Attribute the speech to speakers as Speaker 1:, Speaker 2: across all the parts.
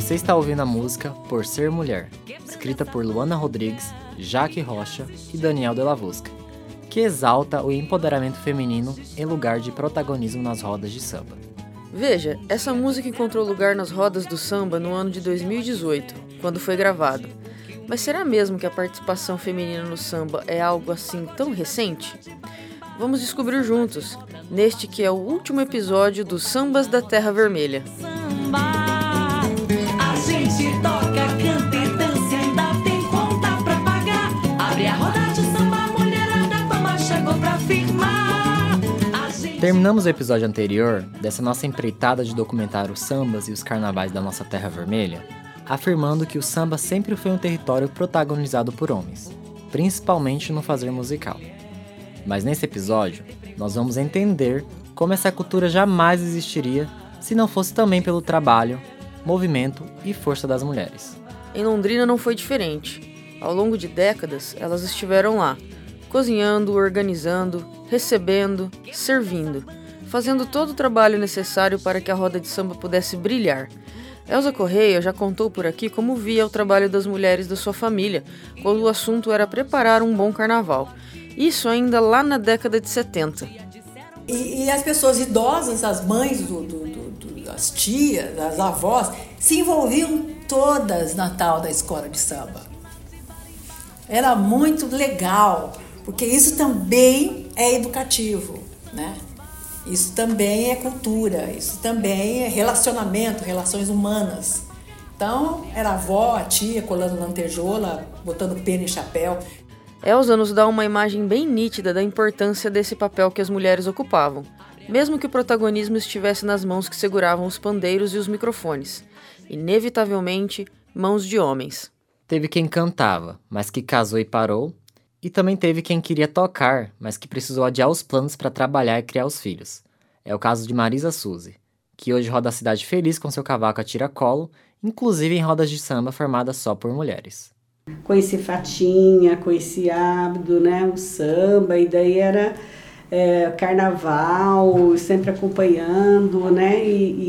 Speaker 1: Você está ouvindo a música Por Ser Mulher, escrita por Luana Rodrigues, Jaque Rocha e Daniel de la Vusca, que exalta o empoderamento feminino em lugar de protagonismo nas rodas de samba.
Speaker 2: Veja, essa música encontrou lugar nas rodas do samba no ano de 2018, quando foi gravado. Mas será mesmo que a participação feminina no samba é algo assim tão recente? Vamos descobrir juntos, neste que é o último episódio dos Sambas da Terra Vermelha.
Speaker 3: A gente toca, canta e dança, ainda tem conta pra pagar. Abre a roda de samba, a mulherada fama chegou pra firmar.
Speaker 1: Terminamos o episódio anterior dessa nossa empreitada de documentar os sambas e os carnavais da nossa Terra Vermelha, afirmando que o samba sempre foi um território protagonizado por homens, principalmente no fazer musical. Mas nesse episódio, nós vamos entender como essa cultura jamais existiria se não fosse também pelo trabalho, movimento e força das mulheres.
Speaker 2: Em Londrina não foi diferente. Ao longo de décadas, elas estiveram lá, cozinhando, organizando, recebendo, servindo, fazendo todo o trabalho necessário para que a roda de samba pudesse brilhar. Elza Correia já contou por aqui como via o trabalho das mulheres da sua família, quando o assunto era preparar um bom carnaval. Isso ainda lá na década de 70.
Speaker 4: E as pessoas idosas, as mães, as tias, as avós, se envolviam todas na tal da escola de samba. Era muito legal, porque isso também é educativo, né? Isso também é cultura, isso também é relacionamento, relações humanas. Então, era a avó, a tia colando lantejola, botando pena e chapéu.
Speaker 2: Elza nos dá uma imagem bem nítida da importância desse papel que as mulheres ocupavam, mesmo que o protagonismo estivesse nas mãos que seguravam os pandeiros e os microfones. Inevitavelmente, mãos de homens.
Speaker 1: Teve quem cantava, mas que casou e parou, e também teve quem queria tocar, mas que precisou adiar os planos para trabalhar e criar os filhos. É o caso de Marisa Suzy, que hoje roda a cidade feliz com seu cavaco a tiracolo, inclusive em rodas de samba formadas só por mulheres.
Speaker 5: Conheci Fatinha, conheci Abdo, né, o samba, e daí era carnaval, sempre acompanhando, né,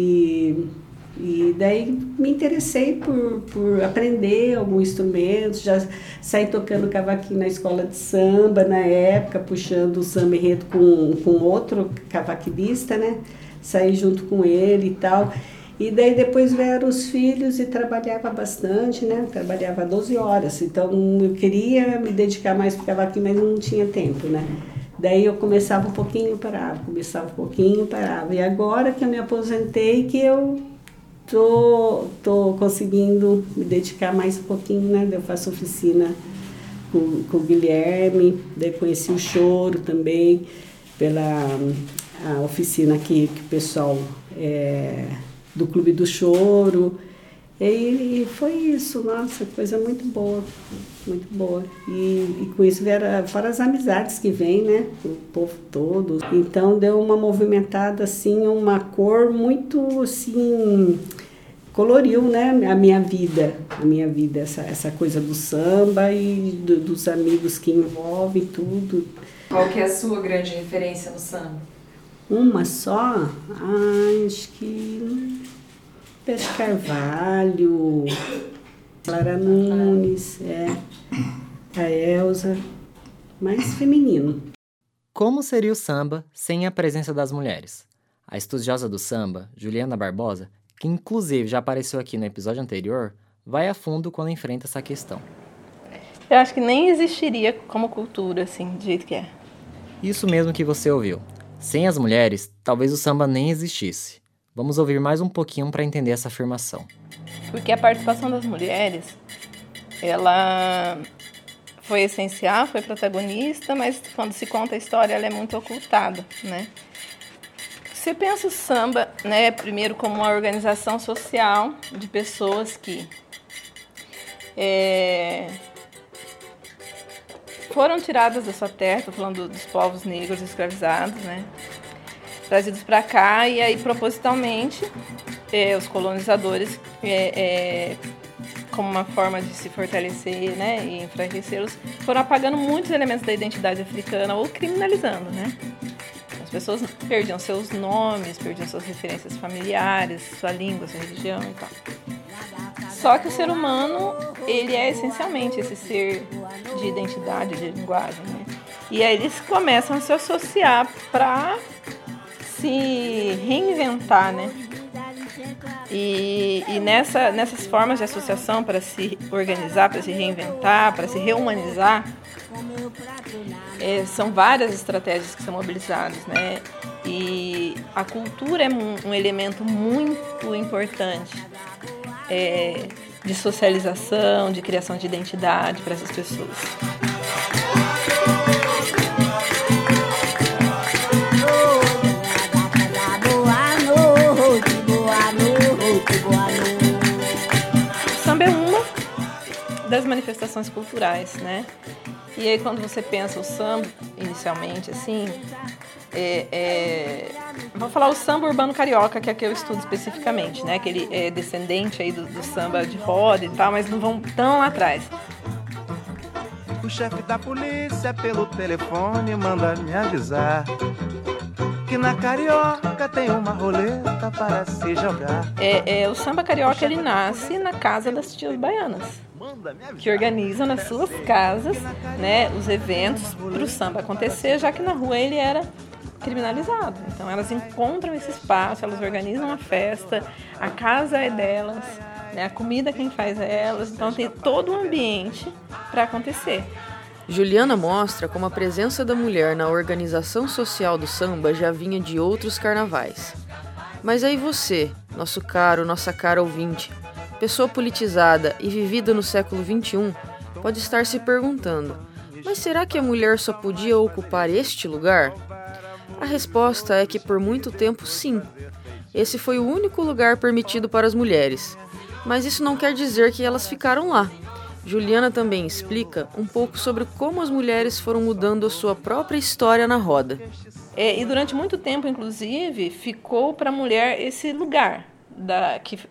Speaker 5: e daí me interessei por aprender algum instrumento, já saí tocando cavaquinho na escola de samba na época, puxando o samba enredo com outro cavaquinista, né, saí junto com ele e tal. E daí depois vieram os filhos e trabalhava bastante, né? Trabalhava 12 horas, então eu queria me dedicar mais para o cavaquinho, mas não tinha tempo, né? Daí eu começava um pouquinho e parava, E agora que eu me aposentei, que eu tô conseguindo me dedicar mais um pouquinho, né? Eu faço oficina com o Guilherme, daí conheci o choro também, pela a oficina que o pessoal... do Clube do Choro, e foi isso, nossa, coisa muito boa, muito boa. E com isso vieram fora as amizades que vêm, né, o povo todo. Então deu uma movimentada, assim, uma cor muito, assim, coloriu, né, a minha vida, essa coisa do samba e dos amigos que envolvem tudo.
Speaker 6: Qual que é a sua grande referência no samba?
Speaker 5: Uma só? Acho que Peixe Carvalho, Clara Nunes, a Elza, mais feminino.
Speaker 1: Como seria o samba sem a presença das mulheres? A estudiosa do samba, Juliana Barbosa, que inclusive já apareceu aqui no episódio anterior, vai a fundo quando enfrenta essa questão.
Speaker 7: Eu acho que nem existiria como cultura, assim, do jeito que é.
Speaker 1: Isso mesmo que você ouviu. Sem as mulheres, talvez o samba nem existisse. Vamos ouvir mais um pouquinho para entender essa afirmação.
Speaker 7: Porque a participação das mulheres, ela foi essencial, foi protagonista, mas quando se conta a história, ela é muito ocultada, né? Você pensa o samba, né, primeiro como uma organização social de pessoas que foram tiradas da sua terra, estou falando dos povos negros escravizados, né? Trazidos para cá, e aí propositalmente os colonizadores, como uma forma de se fortalecer, né, e enfraquecê-los, foram apagando muitos elementos da identidade africana ou criminalizando, né? As pessoas perdiam seus nomes, perdiam suas referências familiares, sua língua, sua religião e tal. Só que o ser humano, ele é essencialmente esse ser de identidade, de linguagem, né? E aí eles começam a se associar para se reinventar, né? E nessas formas de associação para se organizar, para se reinventar, para se rehumanizar, são várias estratégias que são mobilizadas, né? E a cultura é um elemento muito importante de socialização, de criação de identidade para essas pessoas. O samba é uma das manifestações culturais, né? E aí quando você pensa o samba, inicialmente, assim, vou falar o samba urbano carioca, que é que eu estudo especificamente, né? Que ele é descendente aí do samba de roda e tal, mas não vão tão lá atrás.
Speaker 8: O chefe da polícia pelo telefone manda me avisar que na carioca tem uma roleta para se jogar.
Speaker 7: O samba carioca, ele nasce na casa das tias baianas, que organizam nas suas casas, né, os eventos para o samba acontecer, já que na rua ele era criminalizado. Então elas encontram esse espaço, elas organizam a festa, a casa é delas, né, a comida quem faz é elas, então tem todo um ambiente para acontecer.
Speaker 2: Juliana mostra como a presença da mulher na organização social do samba já vinha de outros carnavais. Mas aí você, nossa cara ouvinte, pessoa politizada e vivida no século XXI, pode estar se perguntando: mas será que a mulher só podia ocupar este lugar? A resposta é que por muito tempo sim. Esse foi o único lugar permitido para as mulheres. Mas isso não quer dizer que elas ficaram lá. Juliana também explica um pouco sobre como as mulheres foram mudando a sua própria história na roda.
Speaker 7: E durante muito tempo, inclusive, ficou para a mulher esse lugar que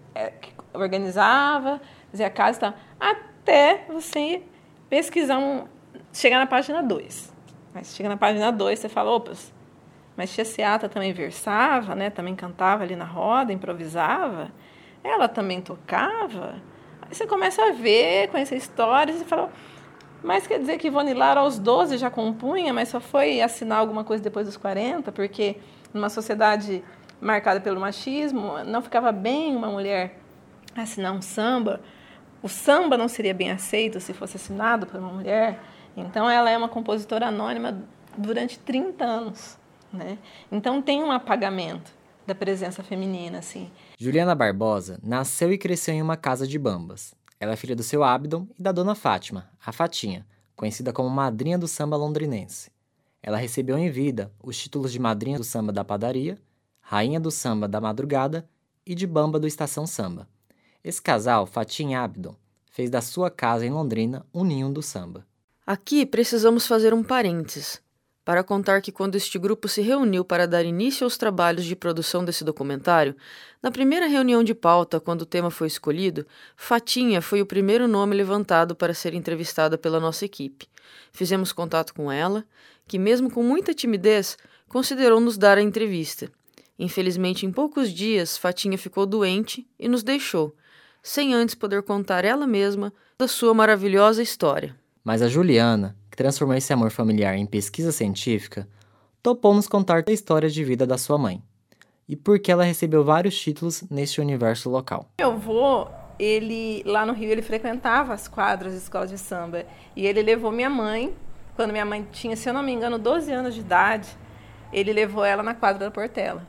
Speaker 7: organizava, fazia a casa e tal, até você pesquisar, chegar na página 2. Mas chega na página 2, você fala, opa, mas tia Seata também versava, né? Também cantava ali na roda, improvisava, ela também tocava. Aí você começa a ver, conhecer histórias e fala, mas quer dizer que Ivone Lara aos 12 já compunha, mas só foi assinar alguma coisa depois dos 40, porque numa sociedade marcada pelo machismo, não ficava bem uma mulher assinar um samba. O samba não seria bem aceito se fosse assinado por uma mulher. Então ela é uma compositora anônima durante 30 anos, né? Então tem um apagamento da presença feminina, assim.
Speaker 1: Juliana Barbosa nasceu e cresceu em uma casa de bambas. Ela é filha do seu Abdon e da dona Fátima, a Fatinha, conhecida como madrinha do samba londrinense. Ela recebeu em vida os títulos de madrinha do samba da padaria, rainha do samba da madrugada e de bamba do Estação Samba. Esse casal, Fatinha e Abdon, fez da sua casa em Londrina um ninho do samba.
Speaker 2: Aqui precisamos fazer um parênteses para contar que quando este grupo se reuniu para dar início aos trabalhos de produção desse documentário, na primeira reunião de pauta, quando o tema foi escolhido, Fatinha foi o primeiro nome levantado para ser entrevistada pela nossa equipe. Fizemos contato com ela, que mesmo com muita timidez, considerou nos dar a entrevista. Infelizmente, em poucos dias, Fatinha ficou doente e nos deixou, sem antes poder contar ela mesma da sua maravilhosa história.
Speaker 1: Mas a Juliana, que transformou esse amor familiar em pesquisa científica, topou nos contar a história de vida da sua mãe e por que ela recebeu vários títulos neste universo local.
Speaker 7: Meu avô, lá no Rio, ele frequentava as quadras de escola de samba e ele levou minha mãe, quando minha mãe tinha, se eu não me engano, 12 anos de idade, ele levou ela na quadra da Portela.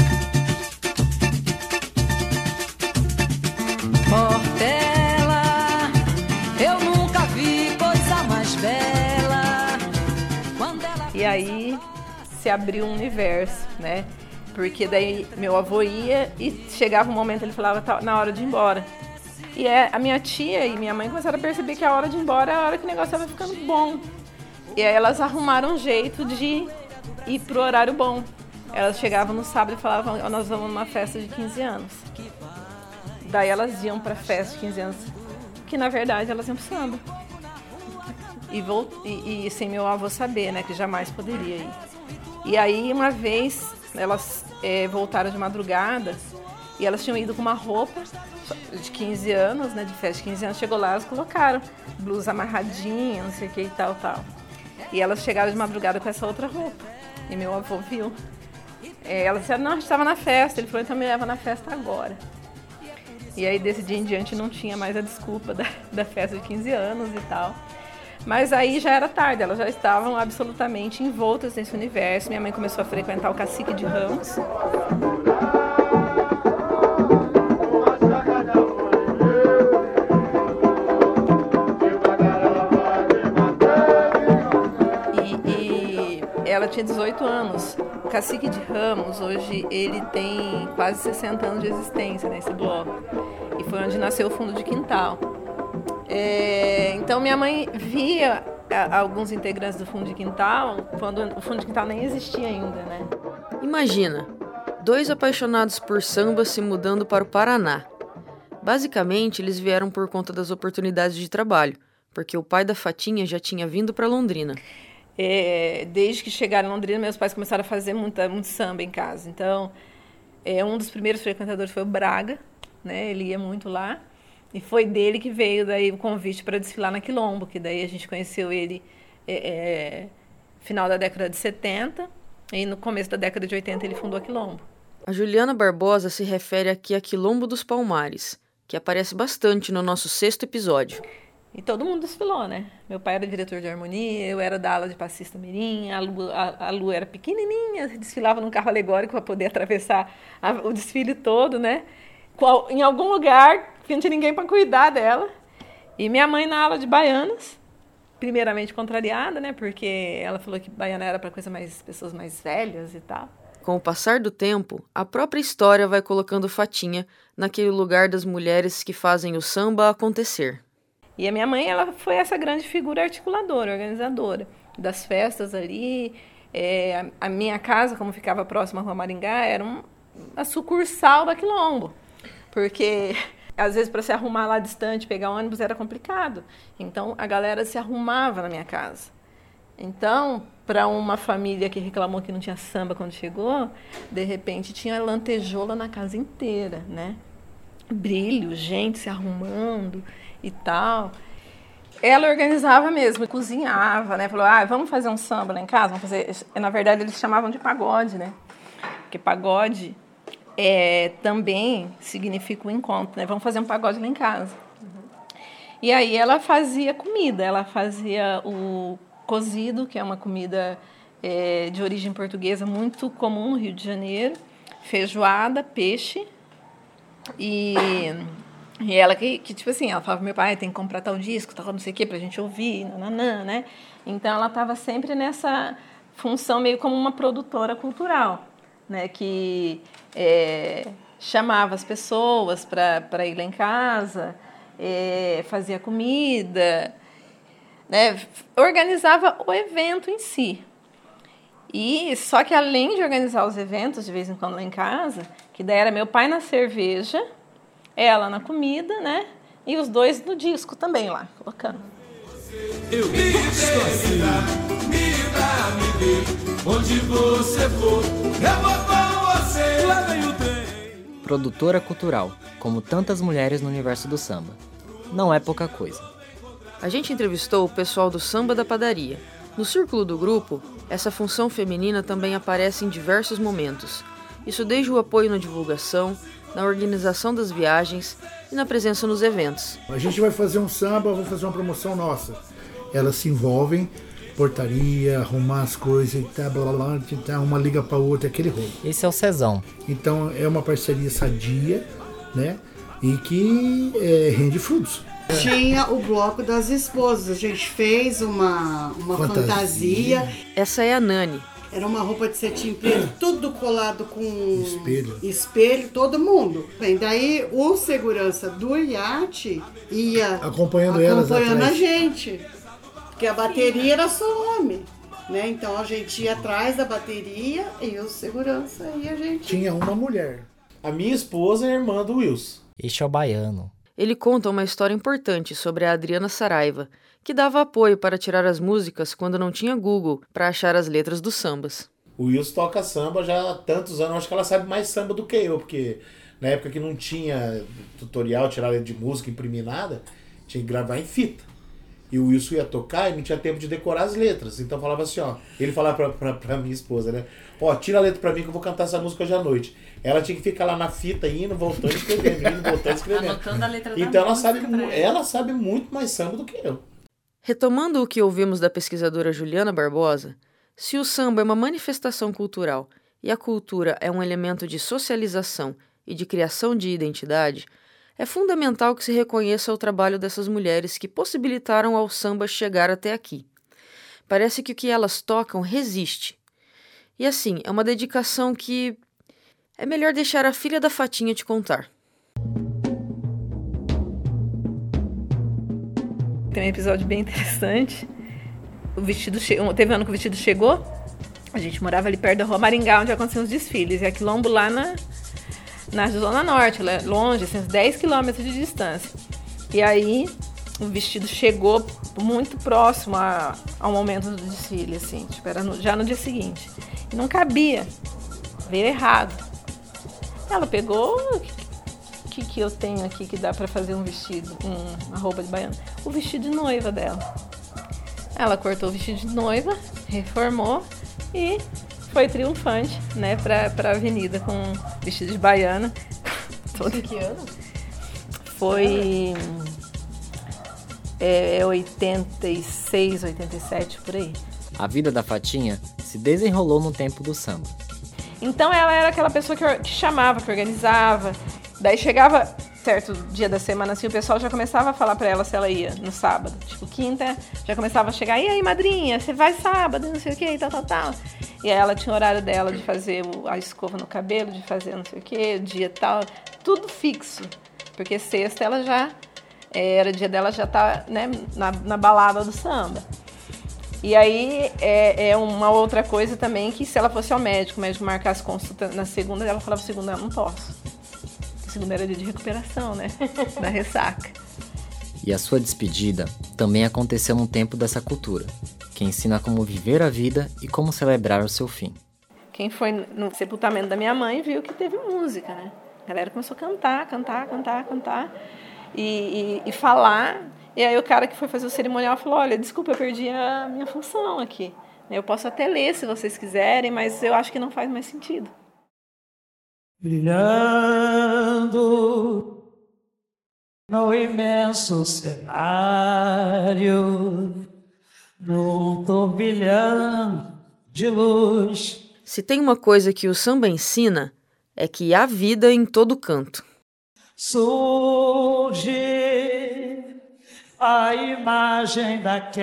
Speaker 3: Portela, eu nunca vi coisa mais bela.
Speaker 7: E aí se abriu um universo, né? Porque daí meu avô ia e chegava um momento, ele falava, tá na hora de ir embora. E a minha tia e minha mãe começaram a perceber que a hora de ir embora é a hora que o negócio estava ficando bom. E aí elas arrumaram um jeito de ir pro horário bom. Elas chegavam no sábado e falavam, nós vamos numa festa de 15 anos. Daí elas iam pra festa de 15 anos, que na verdade elas iam pro samba. E sem meu avô saber, né, que jamais poderia ir. E aí uma vez elas voltaram de madrugada E elas tinham ido com uma roupa de 15 anos, né, de festa de 15 anos, chegou lá, elas colocaram blusa amarradinha, não sei o que e tal. E elas chegaram de madrugada com essa outra roupa. E meu avô viu. Elas disseram, não, a gente estava na festa. Ele falou, então me leva na festa agora. E aí, desse dia em diante, não tinha mais a desculpa da festa de 15 anos e tal. Mas aí já era tarde, elas já estavam absolutamente envoltas nesse universo. Minha mãe começou a frequentar o Cacique de Ramos. Ela tinha 18 anos. O Cacique de Ramos, hoje, ele tem quase 60 anos de existência nesse bloco. E foi onde nasceu o Fundo de Quintal. Então, minha mãe via alguns integrantes do Fundo de Quintal quando o Fundo de Quintal nem existia ainda, né?
Speaker 2: Imagina, 2 apaixonados por samba se mudando para o Paraná. Basicamente, eles vieram por conta das oportunidades de trabalho, porque o pai da Fatinha já tinha vindo para Londrina.
Speaker 7: Desde que chegaram em Londrina, meus pais começaram a fazer muito samba em casa. Então, um dos primeiros frequentadores foi o Braga, né? Ele ia muito lá. E foi dele que veio daí o convite para desfilar na Quilombo, que daí a gente conheceu ele final da década de 70, e no começo da década de 80 ele fundou a Quilombo.
Speaker 2: A Juliana Barbosa se refere aqui a Quilombo dos Palmares, que aparece bastante no nosso 6º episódio.
Speaker 7: E todo mundo desfilou, né? Meu pai era diretor de harmonia, eu era da ala de passista mirim, a Lu era pequenininha, desfilava num carro alegórico para poder atravessar o desfile todo, né? Em algum lugar, que não tinha ninguém para cuidar dela. E minha mãe na ala de baianas, primeiramente contrariada, né? Porque ela falou que baiana era para pessoas mais velhas e tal.
Speaker 2: Com o passar do tempo, a própria história vai colocando Fatinha naquele lugar das mulheres que fazem o samba acontecer.
Speaker 7: E a minha mãe, ela foi essa grande figura articuladora, organizadora das festas ali. A minha casa, como ficava próxima à Rua Maringá, era uma sucursal da Quilombo. Porque, às vezes, para se arrumar lá distante, pegar ônibus, era complicado. Então, a galera se arrumava na minha casa. Então, para uma família que reclamou que não tinha samba quando chegou, de repente tinha lantejoula na casa inteira, né? Brilho, gente se arrumando e tal. Ela organizava mesmo, cozinhava, né? Falou, vamos fazer um samba lá em casa? Vamos fazer... Na verdade, eles chamavam de pagode, né? Porque pagode também significa um encontro, né? Vamos fazer um pagode lá em casa. E aí ela fazia comida, ela fazia o cozido, que é uma comida de origem portuguesa muito comum no Rio de Janeiro, feijoada, peixe, e ela que tipo assim, ela falava pro meu pai, tem que comprar tal disco, tal não sei o que, pra gente ouvir, nananã, né? Então ela estava sempre nessa função meio como uma produtora cultural, né? Que chamava as pessoas para ir lá em casa, fazia comida, né? Organizava o evento em si. E só que além de organizar os eventos de vez em quando lá em casa, que daí era meu pai na cerveja, ela na comida, né? E os dois no disco também lá, colocando.
Speaker 3: Eu estou assim, me dê, onde você for, eu vou com você. Lá vem o trem.
Speaker 1: Produtora cultural, como tantas mulheres no universo do samba. Não é pouca coisa.
Speaker 2: A gente entrevistou o pessoal do Samba da Padaria. No círculo do grupo, essa função feminina também aparece em diversos momentos. Isso desde o apoio na divulgação, na organização das viagens e na presença nos eventos.
Speaker 9: A gente vai fazer um samba, vou fazer uma promoção nossa. Elas se envolvem, portaria, arrumar as coisas e tá, blá, blá, blá, uma liga para outra, aquele rolo.
Speaker 1: Esse é o Cezão.
Speaker 9: Então é uma parceria sadia, né? E que rende frutos.
Speaker 10: Tinha o bloco das esposas, a gente fez uma fantasia.
Speaker 2: Essa é a Nani.
Speaker 10: Era uma roupa de cetim preto, tudo colado com
Speaker 9: espelho,
Speaker 10: todo mundo. Bem, daí o segurança do iate ia acompanhando a gente, porque a bateria era só homem, né? Então a gente ia atrás da bateria e o segurança e a gente...
Speaker 9: Tinha uma mulher.
Speaker 11: A minha esposa é a irmã do Wilson.
Speaker 1: Este é o baiano.
Speaker 2: Ele conta uma história importante sobre a Adriana Saraiva, que dava apoio para tirar as músicas quando não tinha Google para achar as letras dos sambas.
Speaker 11: O Wilson toca samba já há tantos anos, acho que ela sabe mais samba do que eu, porque
Speaker 9: Na época que não tinha tutorial, tirar letra de música, imprimir nada, tinha que gravar em fita. E o Wilson ia tocar e não tinha tempo de decorar as letras. Então falava assim, ó. Ele falava pra minha esposa, né? Ó, tira a letra pra mim que eu vou cantar essa música hoje à noite. Ela tinha que ficar lá na fita, indo, voltando, escrevendo, indo, voltando, escrevendo.
Speaker 6: Anotando a letra
Speaker 9: então ela sabe muito mais samba do que eu.
Speaker 2: Retomando o que ouvimos da pesquisadora Juliana Barbosa, se o samba é uma manifestação cultural e a cultura é um elemento de socialização e de criação de identidade, é fundamental que se reconheça o trabalho dessas mulheres que possibilitaram ao samba chegar até aqui. Parece que o que elas tocam resiste. E assim, é uma dedicação que é melhor deixar a filha da Fatinha te contar.
Speaker 7: Tem um episódio bem interessante. Teve um ano que o vestido chegou. A gente morava ali perto da Rua Maringá, onde aconteciam os desfiles. E a Quilombo lá na Zona Norte, longe, assim, uns 10 quilômetros de distância. E aí o vestido chegou muito próximo ao momento do desfile, assim, tipo, era já no dia seguinte. E não cabia, veio errado. Ela pegou, o que eu tenho aqui que dá para fazer um vestido, uma roupa de baiana? O vestido de noiva dela. Ela cortou o vestido de noiva, reformou e foi triunfante, né, pra avenida com vestido de baiana.
Speaker 6: Que ano?
Speaker 7: Foi 86, 87, por aí.
Speaker 1: A vida da Fatinha se desenrolou no tempo do samba.
Speaker 7: Então ela era aquela pessoa que chamava, que organizava. Daí chegava certo dia da semana, assim, o pessoal já começava a falar pra ela se ela ia no sábado. Tipo, quinta, já começava a chegar, e aí, madrinha, você vai sábado, não sei o que, e tal. E aí ela tinha o horário dela de fazer a escova no cabelo, de fazer não sei o que, o dia tal, tudo fixo. Porque sexta ela já, era dia dela já tá, né, na balada do samba. E aí é uma outra coisa também, que se ela fosse ao médico, o médico marcasse consulta na segunda, ela falava, segunda eu não posso. Segunda era dia de recuperação, né? Da ressaca.
Speaker 1: E a sua despedida também aconteceu no tempo dessa cultura, que ensina como viver a vida e como celebrar o seu fim.
Speaker 7: Quem foi no sepultamento da minha mãe viu que teve música, né? A galera começou a cantar e falar. E aí o cara que foi fazer o cerimonial falou, olha, desculpa, eu perdi a minha função aqui. Eu posso até ler se vocês quiserem, mas eu acho que não faz mais sentido.
Speaker 12: Brilhando no imenso cenário, num turbilhão de luz.
Speaker 2: Se tem uma coisa que o samba ensina, é que há vida em todo canto.
Speaker 12: Surge a imagem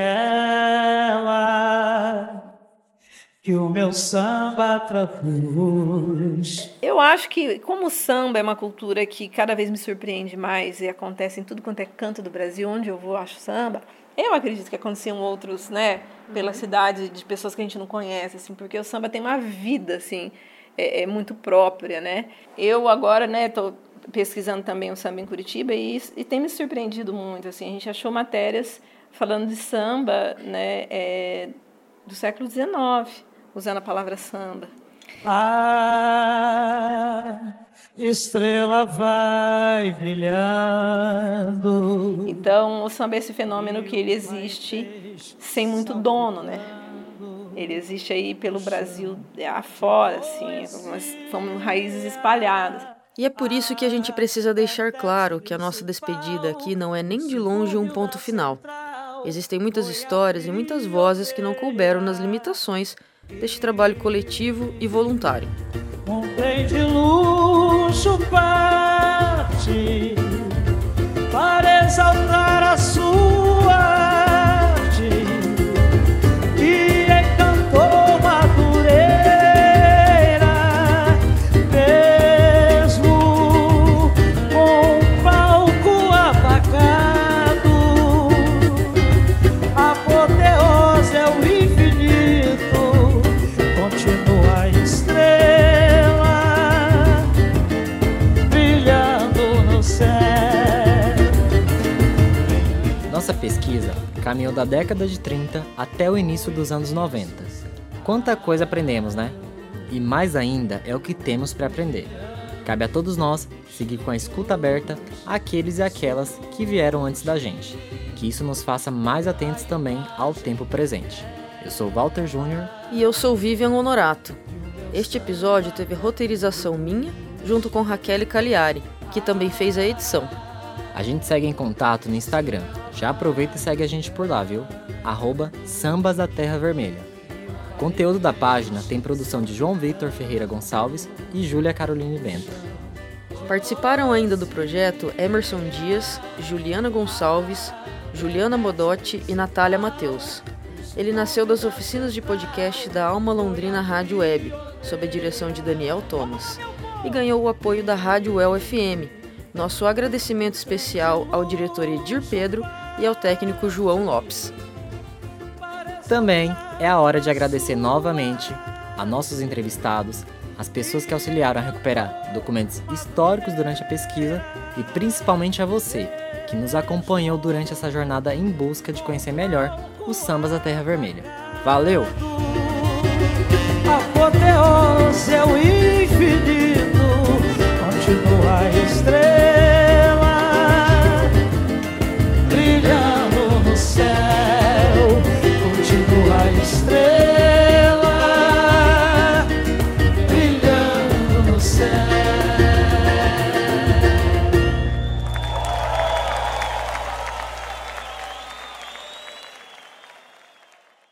Speaker 12: daquela que o meu samba traduz.
Speaker 7: Eu acho que, como o samba é uma cultura que cada vez me surpreende mais e acontece em tudo quanto é canto do Brasil, onde eu vou, acho samba, eu acredito que aconteciam outros, né, pela cidade, de pessoas que a gente não conhece, assim, porque o samba tem uma vida, assim, é muito própria, né. Eu agora, né, tô pesquisando também o samba em Curitiba e tem me surpreendido muito, assim, a gente achou matérias falando de samba, né, do século XIX, usando a palavra samba.
Speaker 12: A estrela vai brilhando.
Speaker 7: Então, o samba é esse fenômeno que ele existe sem muito dono, né? Ele existe aí pelo Brasil afora, assim, são raízes espalhadas.
Speaker 2: E é por isso que a gente precisa deixar claro que a nossa despedida aqui não é nem de longe um ponto final. Existem muitas histórias e muitas vozes que não couberam nas limitações deste trabalho coletivo e voluntário.
Speaker 12: Um trem de luxo parte para exaltar a sua arte e encantou Madureira, mesmo com um palco apagado. A apoteose é o infinito, continua a estrela brilhando no céu.
Speaker 1: Nossa pesquisa caminhou da década de 30 até o início dos anos 90. Quanta coisa aprendemos, né? E mais ainda é o que temos para aprender. Cabe a todos nós seguir com a escuta aberta àqueles e aquelas que vieram antes da gente, que isso nos faça mais atentos também ao tempo presente. Eu sou Walter Júnior.
Speaker 2: E eu sou Vivian Honorato. Este episódio teve roteirização minha, junto com Raquel Cagliari, que também fez a edição.
Speaker 1: A gente segue em contato no Instagram. Já aproveita e segue a gente por lá, viu? @Sambas da Terra Vermelha. O conteúdo da página tem produção de João Vitor Ferreira Gonçalves e Júlia Caroline Bento.
Speaker 2: Participaram ainda do projeto Emerson Dias, Juliana Gonçalves, Juliana Modotti e Natália Mateus. Ele nasceu das oficinas de podcast da Alma Londrina Rádio Web, sob a direção de Daniel Thomas, e ganhou o apoio da Rádio Well FM. Nosso agradecimento especial ao diretor Edir Pedro e ao técnico João Lopes.
Speaker 1: Também é a hora de agradecer novamente a nossos entrevistados, as pessoas que auxiliaram a recuperar documentos históricos durante a pesquisa e principalmente a você, que nos acompanhou durante essa jornada em busca de conhecer melhor os sambas da Terra Vermelha. Valeu!